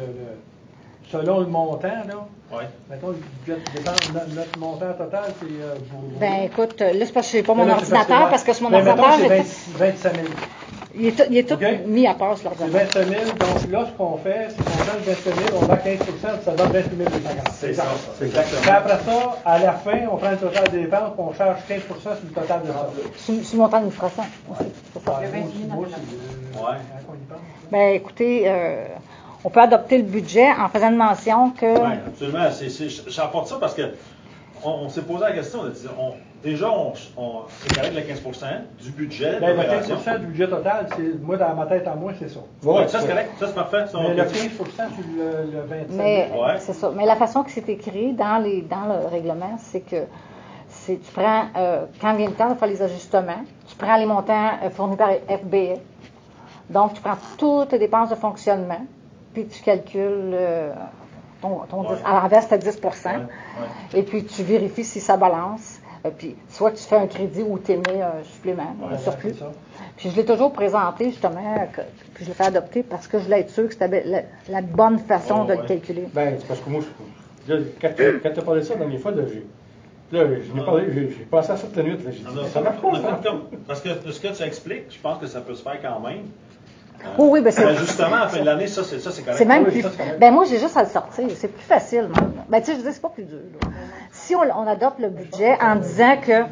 le- selon le montant, là, ouais. mettons le budget de dépense, notre, notre montant total, c'est. Euh, pour- Ben écoute, là, c'est parce que j'ai pas mon Mais là, c'est ordinateur, que- parce que sur mon mais mettons, ordinateur, c'est j'ai vingt- vingt-cinq mille. tout- il est, tout- il est tout OK. mis à part sur C'est l'ordinateur. vingt-cinq mille, donc là, ce qu'on fait, c'est qu'on prend le vingt-cinq mille, on va à quinze pour cent, puis ça donne vingt-huit mille deux cent quarante. C'est ça. C'est Puis exactement. après ça, à la fin, on prend le total des dépenses, puis on charge quinze pour cent sur le total de ça. Sur, sur mon temps d'administration aussi, c'est ça. Ouais, Le moi vingt-huit aussi, mille moi dans aussi, le euh, Ouais. quand on y pense. Ben écoutez, euh, on peut adopter le budget en faisant une mention que... Oui, absolument. C'est, c'est, j'apporte ça parce que on, on s'est posé la question. On a dit, on, déjà, on, on c'est correct le quinze pour cent du budget. Ben, le quinze d'opération. pour cent du budget total, c'est, moi, dans ma tête à moi, c'est ça. Ouais, ça, c'est correct. Ça, c'est parfait. Ça, on Mais le peut- quinze pour cent sur le, le vingt-cinq mille. Mais Ouais. c'est ça. Mais la façon que c'est écrit dans, les, dans le règlement, c'est que c'est, tu prends, euh, quand vient le temps de faire les ajustements, tu prends les montants euh, fournis par F B A. Donc, tu prends toutes les dépenses de fonctionnement, puis tu calcules euh, ton, ton Ouais. dix, à l'envers, c'était dix pour cent. Ouais, ouais. Et puis, tu vérifies si ça balance. Euh, puis, soit tu fais un crédit ou tu émets un supplément, Ouais, un surplus. c'est ça. Puis je l'ai toujours présenté, justement, que- puis je l'ai fait adopter parce que je voulais être sûr que c'était la, la bonne façon Oh, de ouais. le calculer. Ben, c'est parce que moi, je, là, quand tu quand as parlé de ça la dernière fois, là, j'ai, là, je n'ai parlé, j'ai, j'ai pensé à ça toute la nuit. Là, j'ai On dit, a ça marche pas, on a ça. fait comme- Parce que de ce que tu expliques, je pense que ça peut se faire quand même. Euh, Oui, oui, ben c'est- mais justement, à la fin de l'année, ça, c'est, ça, c'est correct. C'est même oui, plus. ça, c'est correct. Ben moi, j'ai juste à le sortir. C'est plus facile, même. Ben tu sais, je veux dire, c'est pas plus dur. là. Si on, on adopte le budget en disant que.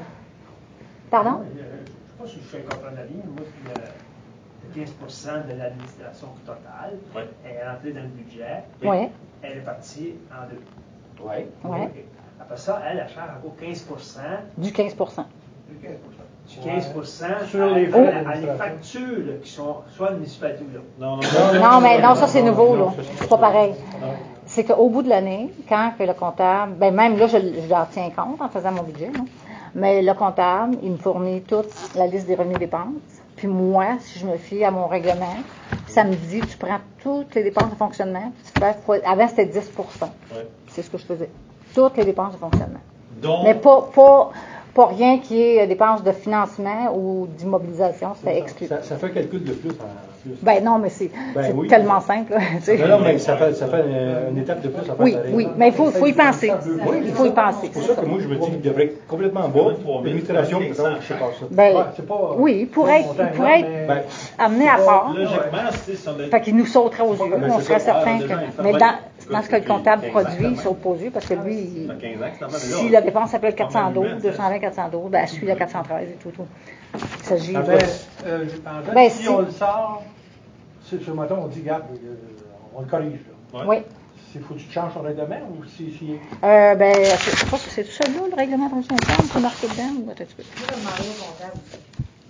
Pardon? Euh, Je ne sais pas si je fais comprendre la ligne. Moi, puis, euh, le quinze pour cent de l'administration totale Ouais. est rentrée dans le budget. Oui. Elle est partie en deux. Ouais. Oui. OK. Après ça, elle, elle charge encore quinze pour cent Du quinze pour cent. du quinze pour cent Sur les à- frais à- à les d'administration. factures là, qui sont soit de municipalité ou là. Non, non, non. Non, mais non, ça c'est nouveau, là. non, ça, c'est C'est pas pareil. Non. C'est qu'au bout de l'année, quand que le comptable, ben même là, je, je leur tiens compte en faisant mon budget, là. Mais le comptable, il me fournit toute la liste des revenus et dépenses. Puis moi, si je me fie à mon règlement, ça me dit, tu prends toutes les dépenses de fonctionnement, puis tu fais fois, avant c'était dix pour cent. Ouais. C'est ce que je faisais. Toutes les dépenses de fonctionnement. Donc, Mais pas, pas, pas rien qui est dépenses de financement ou d'immobilisation, c'était exclu. Ça, ça fait un calcul de plus en plus. Ben non, mais c'est Ben c'est oui. tellement simple. là, tu sais. Non, non, mais ça fait, ça fait une, une étape de plus à faire. Oui, pareil. oui, mais il faut, faut y penser. Oui, Il faut y penser. C'est pour ça que moi, je me dis qu'il devrait être complètement bas. L'administration, peut-être, je sais pas ça. Ben, Ouais, c'est pas- oui, il pourrait être, c'est pas il pourrait montant, être Ben, amené à c'est pas- part. logiquement, c'est ça. Fait qu'il nous sauterait aux yeux. ben, On c'est serait ça. certain Ah, que. déjà, il fait- Mais ouais. dans, dans ce que le Depuis comptable quinze ans, produit, il quand saute pas aux yeux parce que lui, il- Ça fait quinze ans que c'est normal, mais là, si la dépense s'appelle quatre cent douze, normalement, deux cent vingt, quatre cent douze, ben elle suit la quatre cent treize et tout. tout. Il s'agit Ben, de. euh, je- en fait, Ben, si si- on le sort, c'est sur mettons, on dit, regarde, euh, on le corrige. Là. Ouais. Oui. S'il faut que tu changes ton règlement ou si. si... Euh, ben, c'est c'est pas- c'est tout seul là, le règlement de fonctionnement, c'est marqué dedans ou attends un petit peu. Je vais demander au comptable aussi.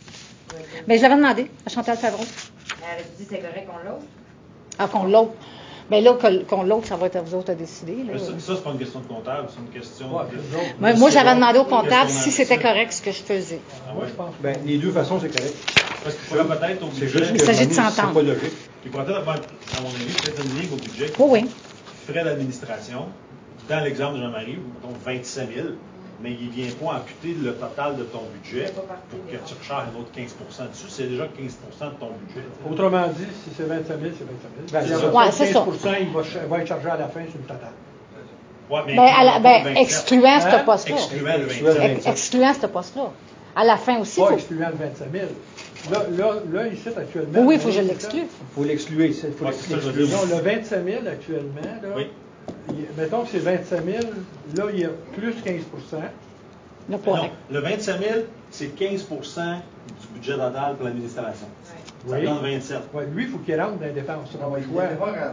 Mais je l'avais demandé à Chantal Favreau. Elle a dit c'est correct qu'on l'autre. Ah, qu'on l'autre. Mais là, que- qu'on l'autre, ça va être à vous autres à décider. Là. Mais ça, ça c'est pas une question de comptable, c'est une question Ouais, de... c'est autres. Moi, de moi, ce j'avais qu'on- demandé au qu'est-ce qu'on comptable a si fait. c'était correct ce que je faisais. Ah Moi, ouais. je pense Ben, les deux façons, c'est correct. Parce qu'il faudrait peut-être au C'est budget, juste Il que s'agit de à un moment donné, s'entendre. c'est pas logique. il pourrait peut-être avoir, à mon avis, peut-être une ligne au budget Oui, oui. frais d'administration. Dans l'exemple de Jean-Marie, mettons vingt-sept mille, mais il ne vient pas amputer le total de ton budget C'est pas parti pour que des tu ventes. recharges un autre quinze pour cent dessus. C'est déjà quinze pour cent de ton budget. Autrement dit, si c'est vingt-cinq mille, c'est vingt-cinq mille. Ben, Puis c'est après ça. Ouais, ça, c'est quinze ça. pour cent, il va, ch- va être chargé à la fin sur le total. Ouais, mais Ben, à la- incluant ben, le vingt-sept. excluant ce Hein? poste-là. Excluant le Excluant le vingt-sept. Ex- Excluant ce poste-là. À la fin aussi, il Pas faut. excluant le vingt-cinq mille. Là, là, là, ici, actuellement. Oui, il faut que je c'est l'exclue. Il faut l'excluer. Il faut Ouais, c'est ça, je veux l'excluer. dire. Non, le vingt-cinq mille actuellement, là, Oui. il- mettons que c'est vingt-cinq mille, là, il y a plus quinze pour cent. Le Mais point. non, le vingt-cinq mille, c'est quinze pour cent du budget total pour l'administration. Ça Oui. donne vingt-sept. Ouais, lui, il faut qu'il rentre dans les dépenses. C'est pas le choix.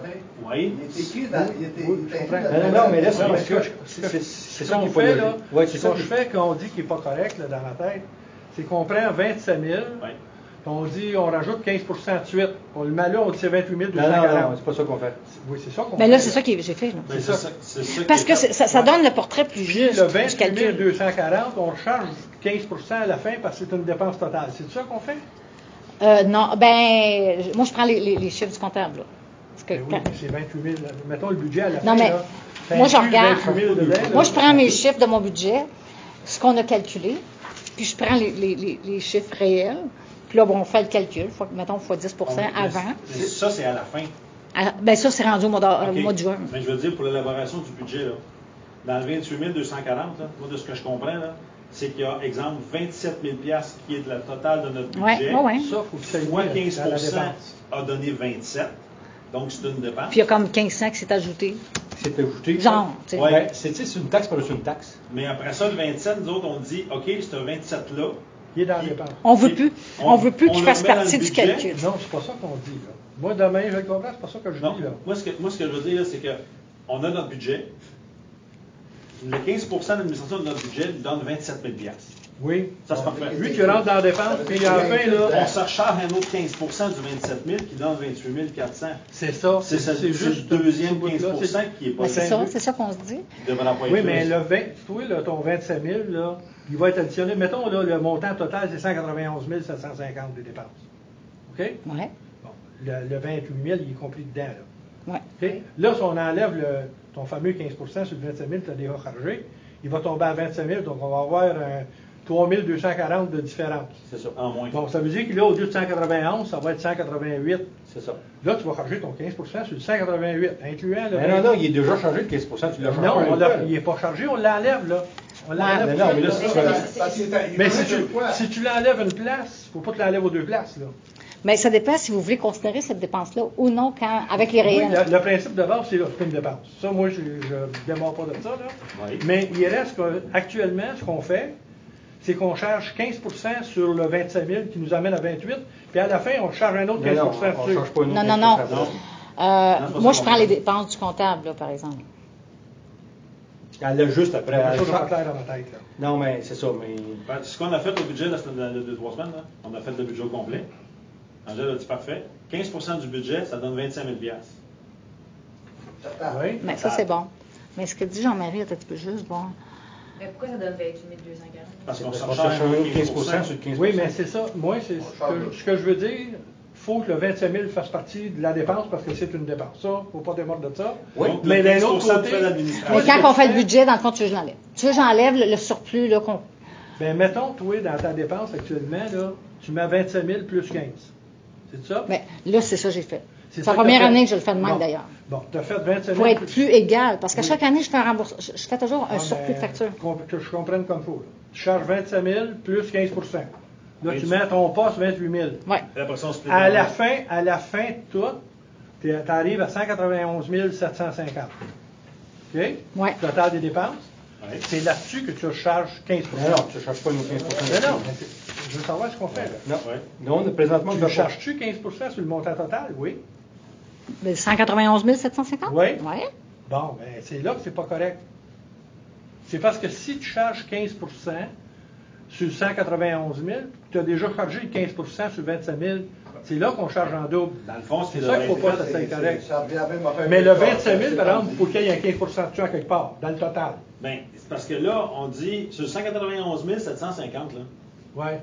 Oui. Il est écrit dans. Il était, Oui, il était je écrit comprends. dans- Non, non, non, mais là, c'est Non, parce mais que ce que- c'est c'est- c'est Ce ça qui qu'on est pas fait, logique. là, Ouais, ce c'est ça qu'on qui- fait qu'on dit qui n'est pas correct là, dans la tête, c'est qu'on prend vingt-cinq mille, Oui. puis on dit, on rajoute quinze pour cent de suite. On le met là, on dit c'est vingt-huit mille deux Non, cent non, non, quarante. c'est pas ça qu'on fait. Oui, c'est ça qu'on Mais fait. là, c'est ça que j'ai fait. là. Ben, C'est c'est ça. ça, c'est ça Parce qui que est c'est- fait. ça, ça Ouais. donne le portrait plus Puis juste. le je vingt-huit mille calcule. deux cent quarante, on charge quinze pour cent à la fin parce que c'est une dépense totale. C'est ça qu'on fait? Euh, non, ben, je- moi, je prends les, les- les chiffres du comptable. Là. Parce que Ben oui, quand- mais c'est vingt-huit mille. là. Mettons le budget à la Non, fin. mais là, ça moi, je inclut regarde. vingt-huit mille dedans, là. Moi, je prends mes chiffres de mon budget, ce qu'on a calculé, puis je prends les, les- les- les chiffres réels. Puis là, bon, on fait le calcul. Faut, que, mettons, fois dix pour cent Mais- avant. mais ça, c'est à la fin. Ah, ben, ça, c'est rendu au mois, d'a- au OK. mois de juin. Mais je veux dire, pour l'élaboration du budget, là, dans le vingt-huit mille deux cent quarante, là, moi, de ce que je comprends, là, c'est qu'il y a, exemple, vingt-sept mille piastres qui est de la totale de notre Ouais, budget. ouais, ouais. Ça, faut que ça Fois aille quinze dans la pour cent dépense. a donné vingt-sept. Donc, c'est une dépense. Puis il y a comme quinze cents qui s'est ajouté. C'est ajouté. Genre, tu sais. Ouais. Ben, c'est tu sais, c'est une taxe par-dessus une taxe. Mais après ça, le vingt-sept, nous autres, on dit, OK, ce vingt-sept-là, Il est dans la Il- dépense. On veut plus. On, On- veut plus on qu'il le fasse remet dans partie le du budget. calcul. Non, c'est pas ça qu'on dit. Là. Moi, demain, je le comprends, c'est pas ça que je non. dis. Là. Moi, ce que, moi, ce que je veux dire, là, c'est que on a notre budget. Le quinze pour cent de l'administration de notre budget nous donne vingt-sept mille piastres. Oui. Ça, c'est parfait. Lui, tu rentres dans la dépense, puis à la fin, là, On se recharge un autre quinze pour cent du vingt-sept mille qui donne vingt-huit mille quatre cents. c'est ça. C'est ça, c'est juste le deuxième ce bout-là, quinze pour cent c'est- qui est pas Ben, c'est Ben, ça, oui. c'est ça qu'on se dit. qui devrait pas être Oui, là. mais le vingt, toi, là, ton vingt-cinq mille, là, il va être additionné. Mettons, là, le montant total, c'est cent quatre-vingt-onze mille sept cent cinquante des dépenses. OK? Ouais. Bon. Le, le vingt-huit mille, il est compris dedans, là. Ouais. OK? Là, si on enlève le, ton fameux quinze pour cent sur le vingt-cinq mille que tu as déjà chargé, il va tomber à vingt-cinq mille, donc on va avoir un trois mille deux cent quarante de différence. C'est ça. En moins. Bon, ça veut dire que là, au lieu de cent quatre-vingt-onze, ça va être cent quatre-vingt-huit. C'est ça. Là, tu vas charger ton quinze pour cent sur le cent quatre-vingt-huit, incluant le. Mais non, non, il est déjà chargé de quinze pour cent. Tu l'as chargé. Non, pas on une l'a- fois, là. il n'est pas chargé, on l'enlève, là. On l'enlève. Mais non, mais là, c'est ça. Parce qu'il était- il Mais faisait si tu, deux fois. si tu l'enlèves une place, il ne faut pas que tu l'enlèves aux deux places, là. Mais ça dépend si vous voulez considérer cette dépense-là ou non quand, avec les Oui, réels. le, le principe de base, c'est là, c'est une dépense. Ça, moi, je ne démarre pas de ça, là. Oui. Mais il reste qu'actuellement, ce qu'on fait, c'est qu'on charge quinze pour cent sur le vingt-cinq mille qui nous amène à vingt-huit, puis à la fin, on charge un autre Non, quinze non, pour cent on ne dessus. change pas une Non, autre non, non. quinze pour cent. Euh, Non, c'est pas moi, ça je qu'on prends les fait. dépenses du comptable, là, par exemple. Elle l'a juste après. C'est elle ça, change- pas clair dans ma tête, là. Non, mais c'est ça. Mais Ben, ce qu'on a fait au budget la semaine- de deux, trois semaines, là, on a fait le budget au complet. Angèle a dit parfait. quinze pour cent du budget, ça donne vingt-cinq mille piastres. Oui. Mais ça, c'est bon. Mais ce que dit Jean-Marie, attends, tu peux juste voir. Mais pourquoi ça donne vingt-huit mille deux cent quarante? Parce qu'on on se cherche recharge un un autre quinze pour cent sur quinze pour cent. Oui, mais c'est ça. Moi, c'est ce que, ce que je veux dire. Il faut que le vingt-cinq mille fasse partie de la dépense parce que c'est une dépense. Ça, il ne faut pas démordre de ça. Oui. Donc, Mais le d'un quinze pour autre cent de côté- frais d'administration. Mais ce quand que on tu fait le fais- budget, dans le compte, tu veux que je l'enlève. Tu veux que j'enlève le, le surplus, là, qu'on. Ben, mettons, toi, dans ta dépense actuellement, là, tu mets vingt-cinq mille plus quinze. C'est ça? Mais là, c'est ça que j'ai fait. C'est C'est ça la que première t'as fait. année que je le fais de même, Bon. d'ailleurs. Bon, tu as fait vingt-cinq mille. Pour être plus égal. Parce qu'à Oui. chaque année, je fais un remboursement. Je, je fais toujours un Ah, surplus de mais facture. com- Que je comprenne comme il faut. là. Tu charges vingt-cinq mille plus quinze pour cent. Là, Oui, tu tu- mets à ton poste vingt-huit mille. Ouais. Et après ça, on se split À dans la deux. fin, à la fin de tout, tu arrives à cent quatre-vingt-onze mille sept cent cinquante. OK? Ouais. Total des dépenses. Ouais. C'est là-dessus que tu charges quinze pour cent. Non, non, tu ne charges pas nos quinze pour cent. Mais non, mais c'est- je veux savoir ce qu'on fait. Là. Non. Ouais. Non, on- présentement, Tu on ne le charges-tu quinze pour cent sur le montant total? Oui. Mais cent quatre-vingt-onze mille sept cent cinquante? Oui. Ouais. Bon, ben c'est là que c'est pas correct. C'est parce que si tu charges quinze pour cent, sur le cent quatre-vingt-onze mille, tu as déjà chargé quinze pour cent sur vingt-sept mille. C'est là qu'on charge en double. Dans le fond, C'est c'est ça qu'il ne faut pas, ça C'est- c'est c'est- correct. ça revient à même affaire Mais que le ça. vingt-cinq mille, par C'est- exemple, il faut qu'il y ait un quinze pour cent de ça quelque part, dans le total. Bien, c'est parce que là, on dit, sur cent quatre-vingt-onze mille sept cent cinquante, là, Ouais.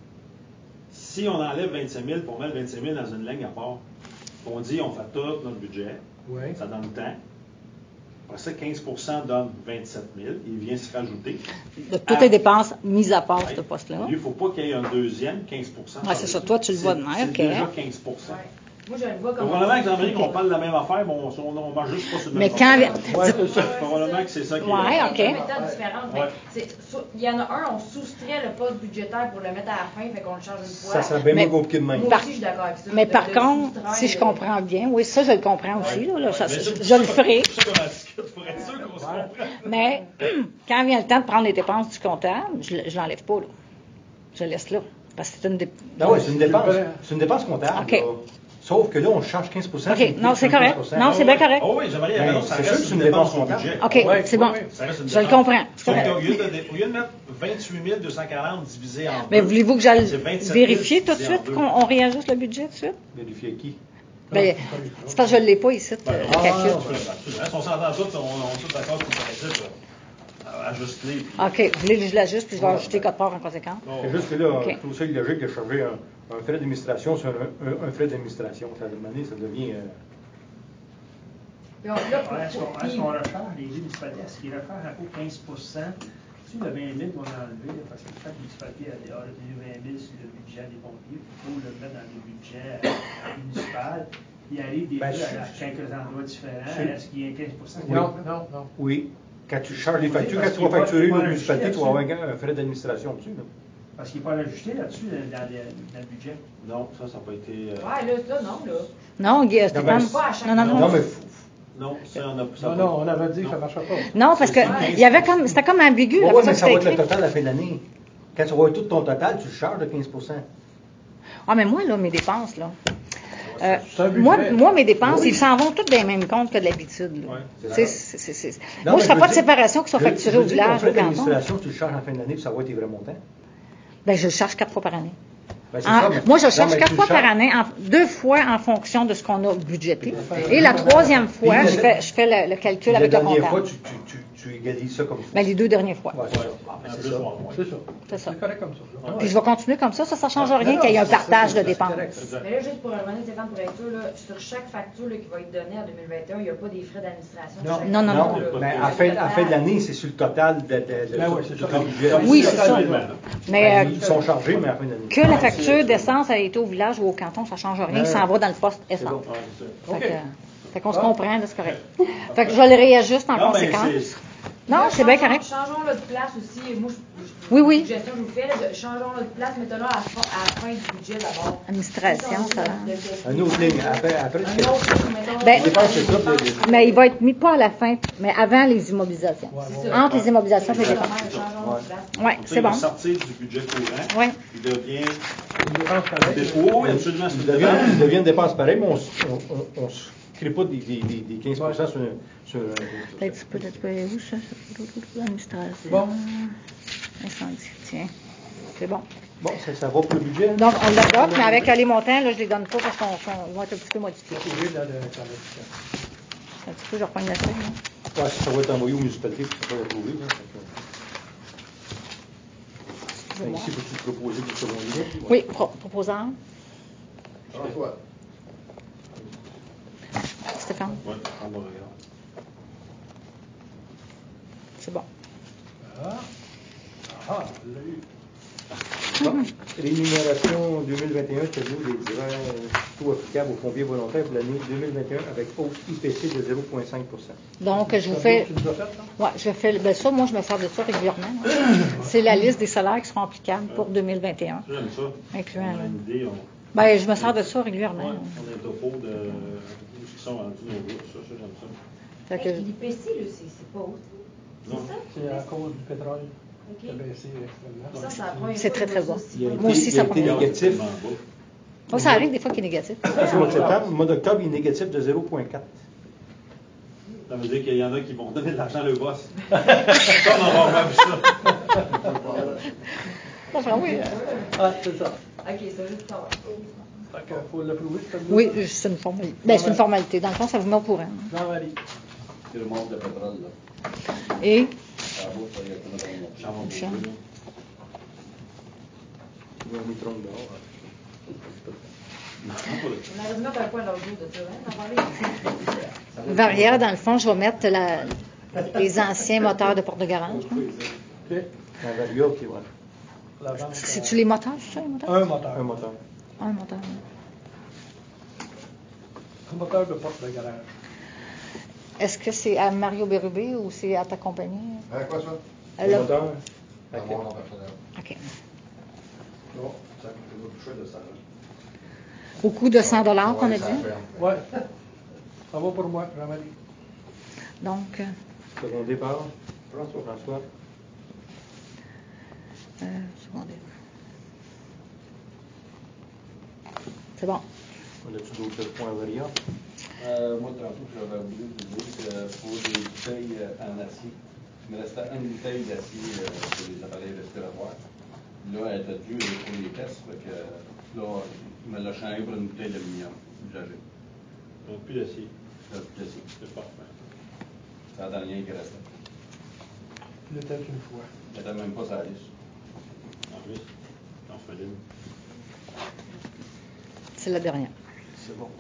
si on enlève vingt-cinq mille pour mettre vingt-cinq mille dans une ligne à part, on dit on fait tout notre budget, Ouais. ça donne le temps. Après ça, quinze pour cent donne vingt-sept mille, il vient se rajouter. De toutes les dépenses mises à part ce poste-là. Il ne faut pas qu'il y ait un deuxième quinze pour cent. Ouais, c'est ça. Toi, tu le vois de même, C'est ok. déjà quinze pour cent. Ouais. Moi, je le vois comme. Probablement que Jean-Marie, qu'on parle de la même affaire, bon, on ne marche juste pas sur le Mais même quand. affaire. Ouais, c'est ça. Probablement que c'est ça qui est. Ouais, Il y a ok. deux méthodes différentes. mais Ouais. c'est- so- Il y en a un, on soustrait le poste budgétaire pour le mettre à la fin, fait qu'on le charge une fois. Ça serait bien Mais- moins compliqué de même. Moi Par- aussi, je suis d'accord avec ça. Mais Le- par le contre, soustraire, si je euh, comprends bien, oui, ça, je le comprends aussi, là, là, ça, Mais je, c'est- je le ferai. c'est ça qu'on a discuté, pour être sûr qu'on se comprend. Mais quand vient le temps de prendre les dépenses du comptable, je ne l'enlève pas, là. Je le laisse là. Parce que c'est une dépense. Non, oui, c'est une dépense. C'est une dépense comptable. OK. là. Sauf que là, on charge quinze pour cent. OK. sur le prix, Non, c'est quinze correct. pour cent. Non, c'est bien correct. Oh oui, Jean-Marie, Ben, raison, ça c'est reste sûr que c'est une une dépense dépense au budget. OK, Ouais, c'est ouais, bon. ouais. Ça reste une Je le dépense. comprends. C'est Sauf correct. qu'au lieu, de, au lieu de mettre vingt-huit mille deux cent quarante divisé en deux, Mais voulez-vous que j'aille c'est vingt-sept vérifier mille tout de divisé en suite deux. qu'on on réajuste le budget tout de suite? Vérifier qui? Ben, c'est parce que je ne l'ai pas ici, Ben, le ah, calcul. absolument. Si on s'entend tous, on, on est tous d'accord pour le principe. euh, Ajuste-les. puis- OK. Vous voulez que je l'ajuste, puis je vais ajouter code part en conséquence? Oh. C'est juste que là, OK. je trouve ça illogique de charger un, un frais d'administration sur un, un- un frais d'administration. Ça, à un moment donné, ça devient. euh, puis on- là, pour- Ouais, Est-ce qu'on pour- est-ce qu'on refaire les municipalités? Est-ce qu'ils refaient un peu quinze pour cent? Tu sais, le vingt mille qu'on a enlevé, là, parce que chaque municipalité a a retenu vingt mille sur le budget des pompiers, il faut le mettre dans le budget euh, municipal. Il arrive des Ben, fois je- à quelques endroits différents. je- Est-ce qu'il y a un quinze pour cent? Non, non, non. Oui. Quand tu charges les Oui, factures, parce quand tu vas qu'il va- facturer il va une rajouter municipalité, tu vas avoir là-dessus. un, un frais d'administration dessus. là. Parce qu'il n'est pas rajouté là-dessus dans, dans le, dans le budget. Non, ça, ça n'a pas été. euh, Ouais, là, ça, non, là. Non, Guy, Stéphane. ben, pas à chaque Non, non, fois. non. Non, mais faut- Non, ça, on a. ça a Non, pas- non, on avait dit que Non. ça ne marchait pas. Non, parce que il y avait comme, c'était comme ambigu, Ouais, la ouais, façon mais que ça va c'était être le écrit. total à la fin de l'année. Quand tu vas voir tout ton total, tu le charges de quinze pour cent. Ah, mais moi, là, mes dépenses, là. euh, C'est un budget. moi, moi, mes dépenses, Oui. ils s'en vont toutes dans les mêmes comptes que d'habitude. là. Ouais, c'est Tu sais, ça. c'est- c'est- c'est- Non, Moi, mais je ne ferai veux pas de dire- séparation qui soit je- facturée je au veux dire, village, ton au frais canton. d'administration, tu le charges en fin d'année, puis ça va être les vrais montants. Ben, je le charge quatre fois par année. Ben, c'est En- ça, mais- moi, je non, charge mais quatre tu fois le charges- par année, en- deux fois en fonction de ce qu'on a budgété. Et la troisième fois, Puis je la- fais, je fais le, le Puis calcul la avec le dernière fois, comptable. tu, tu, tu, tu égalises ça comme ça. Ben, les deux dernières fois. Ouais, c'est ça. Ah, Ben, en c'est plus, ça. on- ouais. C'est ça. C'est ça. C'est correct comme ça. là. Puis je vais continuer comme ça, ça, ça ne change rien non, qu'il y ait un c'est- partage c'est- de c'est dépenses. correct. Mais là, juste pour revenir, Stéphane, pour être sûr, là, sur chaque facture là, qui va être donnée en deux mille vingt et un, il n'y a pas des frais d'administration. Non. Chaque Non, non, Non, facture, là. mais à la fin, à la fin de l'année, c'est sur le total de, de, de Ben tout, oui, c'est tout ça. le budget. Oui, c'est ça. Mais Ben, euh, ils sont chargés, mais à la fin de l'année. que la facture d'essence a été au village ou au canton, ça ne change rien, Non, ça non. en va dans le poste C'est essence. bon. Ouais, c'est ça. Fait OK. que- fait qu'on se comprend, là, c'est correct. Fait que je le réajuste en Non, mais conséquence. c'est- Non, Là, c'est bien changeons- correct. Changeons-le de place aussi. Moi, je, je- Oui, oui. une suggestion que je vous fais, là, de- changeons-le de place, mettons-le à, la fin- à la fin du budget d'abord. Administration, ça. Un autre ligne. Après, après Un autre ligne, mettons. Ben, les dépenses, c'est ça. puis les- Mais il va être mis pas à la fin, mais avant les immobilisations. Ouais, C'est ouais. ça. Entre les immobilisations et les C'est ça, dépenses. même, changeons-le de place. Oui, Donc, ça, c'est il va bon. sortir du budget courant. Oui. Il devient. Une dépense pareille. Oui, oui, absolument. c'est Ils une deviennent, dépense. ils deviennent dépenses pareilles, mais on ne se crée pas des, des, des, des quinze pour cent sur, sur Un petit peu, un petit peu, où ça? L'administration. C'est bon. Incendie, tiens. C'est bon. Bon, ça, ça va pour le budget. Donc, on l'adopte, mais avec euh, les montants, là, je les donne pas parce qu'ils vont être un petit peu modifiés. Oui, dans le- dans le- Un petit peu, je reprends la feuille. là. Ouais, ça va être envoyé aux municipalités, puis ça va être approuvé. Là, fait que- Ben, Excusez-moi. ici, peux-tu te proposer pour second livre? Oui, pro- proposant. François. Stéphane, Ouais, on va regarder. c'est bon. Ah, ah, on l'a eu. Bon. Rémunération deux mille vingt et un, tableau des divers taux applicables aux pompiers volontaires pour l'année deux mille vingt et un avec hausse I P C de zéro virgule cinq pour cent. Donc, je vous fais. Tu nous as fait, non? Ouais, je fais. Ben, ça, moi, je me sers de ça régulièrement. là. C'est la liste des salaires qui seront applicables pour deux mille vingt et un. J'aime ça. Incluant, On a là. une idée. On, Ben, je me sers de ça ouais, régulièrement. on a un topo de où ils sont rendus nos groupes. Ça, ça, j'aime ça. Fait que- L'I P C, là, c'est c'est pas haut. C'est Non. ça? C'est à cause du pétrole OK. qui a baissé extrêmement. Ça, c'est la première C'est fois très, que très je vois bas. ça aussi. Il y a Moi été- aussi, il a ça été prend. négatif. Tellement bas. Oh, ça arrive des fois qu'il est négatif. C'est le mois de septembre. Le mois d'octobre, il est négatif de zéro virgule quatre. Ça veut dire qu'il y en a qui vont donner de l'argent à leur boss. Ça, on a rarement vu ça. Mon frère, oui. Ah, c'est ça. OK, c'est juste ça. Fait qu'il faut l'approuver, ce tableau. Oui, c'est une formalité. Ben, c'est une formalité. Dans le fond, ça vous met au courant. Jean-Marie. C'est le monde de pétrole, là. Et Ça vaut, ça, il y a tout le monde. Chambre Champ. de Il y a un micro dehors. Malheureusement, t'as un point dans le dos de ça, hein, d'en parler. Varia, dans le fond, je vais mettre la, les anciens moteurs de porte de garage. hein. OK. Un Varia, OK, ouais. La vente, C'est-tu les moteurs, c'est ça, les moteurs? Un moteur. Un moteur. Un moteur. Un moteur de porte de garage. Est-ce que c'est à Mario Bérubé ou c'est à ta compagnie? Hein, quoi ça? Euh, Le là- moteur. À OK. mon nom personnel. OK. Non, ça coûte plus cher de ça. Au coût de cent dollars qu'on a Ouais, dit. ça ferme. Ouais. Ça va pour moi, Jean-Marie. Donc, euh, Secondé par François. François. euh, secondez. C'est bon. On a-tu d'autres points Varia? Euh, moi, tantôt, j'avais oublié de vous dire que pour les bouteilles euh, en acier, il me restait une bouteille d'acier euh, pour les appareils respiratoires. Là, elle était due pour les tests, fait que là, il me l'a changé pour une bouteille d'aluminium usagée. Donc, plus d'acier. C'est plus d'acier. C'est parfait. C'est la dernière qui restait. Il était une fois. Elle n'était même pas sur la liste. En plus, on fait une. C'est la dernière. C'est bon.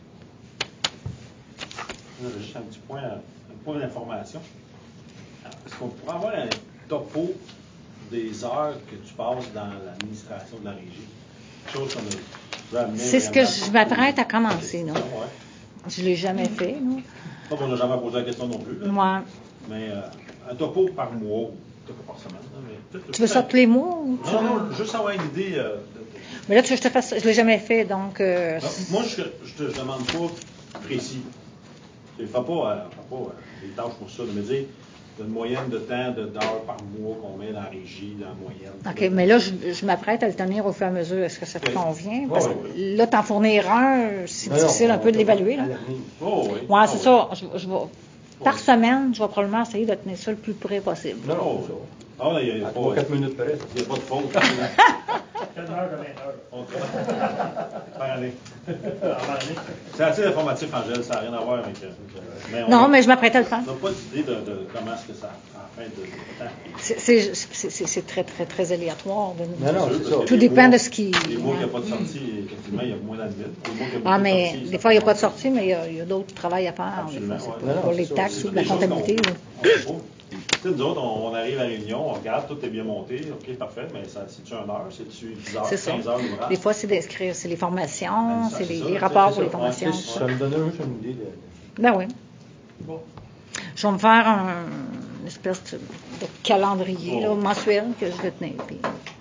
Là, j'ai juste un petit point, un point d'information. Est-ce qu'on pourrait avoir un topo des heures que tu passes dans l'administration de la régie? Quelque chose qu'on a amené C'est ce que vraiment- je m'apprête à commencer, non? Ouais. Je ne l'ai jamais fait, non? Pas qu'on n'a jamais posé la question non plus, là. Moi, Mais euh, un topo par mois ou un topo par semaine. Là, mais peut-être- tu veux ça tous les mois? Ou tu Non, veux- non, juste avoir une idée. euh, de- de- Mais là, tu veux que je te fasse ça? Je ne l'ai jamais fait, donc... euh, Non, moi, je ne te demande pas précis. Tu ne fais pas, euh, fais pas euh, des tâches pour ça, de me dire une moyenne de temps, de- d'heures par mois qu'on met dans la régie, dans la moyenne. OK, mais là, je, je m'apprête à le tenir au fur et à mesure. Est-ce que ça te Oui. convient? Oui, Parce que oui, là, t'en fournir un, c'est Non, non, difficile un on- peu de on- l'évaluer, à là. l'avenir. Oh, oui. Ouais, Ah, c'est oui. ça. Je, je vais, par Oui. semaine, je vais probablement essayer de tenir ça le plus près possible. Non, non, Oh, c'est ça. Ah, là, il n'y a, À pas- trois quatre minutes près. il y a pas de faute. quatre heures de vingt heures. On travaille. Par année. Avant l'année. C'est assez informatif, Angèle, ça n'a rien à voir avec. euh, mais on Non, a- mais je m'apprête à le faire. On n'a pas d'idée de, de comment est-ce que ça en fait de, de temps. C'est- C'est c'est- c'est- c'est très, très, très aléatoire. De nous. Non, non, sûr, c'est parce ça. que Tout les dépend mois- de ce qui- Les mois qu'il n'y a ouais. pas de sortie, effectivement, il y a moins d'admin. Les mois qu'il y a Ah, beaucoup de mais sorties, des ça fois, il n'y a pas de commence. sortie, mais il y a, il y a d'autres travail à faire. Des Absolument, fois, c'est ouais. pas Non, pour non, les c'est ça. taxes C'est ou de la des choses qu'on- comptabilité. là. on sait pas. Tu sais, nous autres, on, on arrive à la réunion, on regarde, tout est bien monté, OK, parfait, mais ça, c'est-tu une heure, c'est-tu dix heures, C'est ça. quinze heures d'ouvrage? Des fois, c'est d'inscrire, c'est les formations, Ben, ça, c'est c'est les, ça, les c'est- rapports c'est pour les ça. formations. Ouais, tout Ça ça. me donne juste une idée de. Ben oui. Bon. Je vais me faire un, une espèce de, de calendrier là, Oh. mensuel que je vais tenir. Puis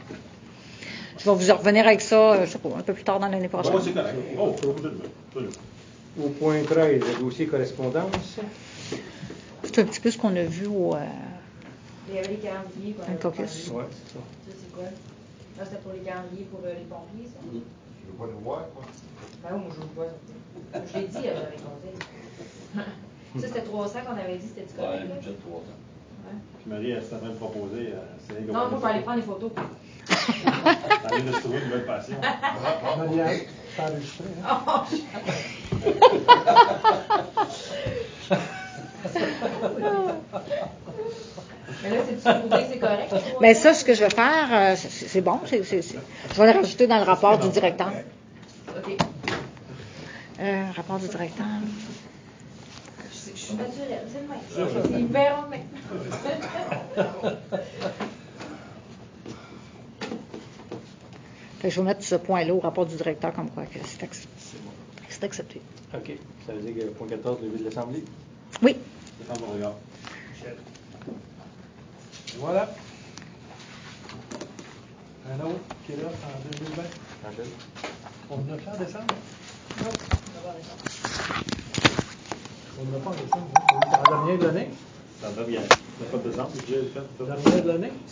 je vais vous en revenir avec ça, euh, je sais pas, un peu plus tard dans l'année prochaine. Bon, c'est correct. Oh, absolument, absolument. Au point treize, dossier correspondance. C'est un petit peu ce qu'on a vu au... euh, Il y avait les calendriers qu'on Un avait caucus. parlé. Ouais, c'est ça. Ça, c'est quoi? Là, c'était pour les calendriers pour euh, les pompiers, ça? Tu veux pas nous voir, quoi? Ben oui, moi, je veux pas ça. Je l'ai dit, là, j'avais compté. Ça, c'était trois cents qu'on avait dit, c'était du Ouais, correct, un là? budget de trois ans. Ouais. Puis Marie, elle s'est en train de proposer, euh, c'est rien que Non, moi, je vais aller prendre des photos. Elle vient de se trouver une nouvelle passion. Marianne, c'est enregistré, hein? Mais là, c'est-tu pour dire que c'est correct? les trois Ben cents? ça, ce que je vais faire, euh, c'est c'est bon, c'est, c'est, c'est- je vais le rajouter dans le rapport du directeur. OK. Euh, rapport du directeur. Je, je suis naturelle, c'est le même. C'est hyper même. Fait que je vais mettre ce point-là au rapport du directeur comme quoi que c'est accepté. C'est accepté. OK. Ça veut dire que point quatorze, le de l'Assemblée. Oui. Stéphane Beauregard. Michel. Voilà. Un autre qui est là en deux mille vingt. Angèle. On en a fait en décembre? Non. On n'a pas en décembre. Hein? C'est en dernière de l'année. Ça va bien. Ça n'a pas de décembre, le budget est fait. Dernière de l'année.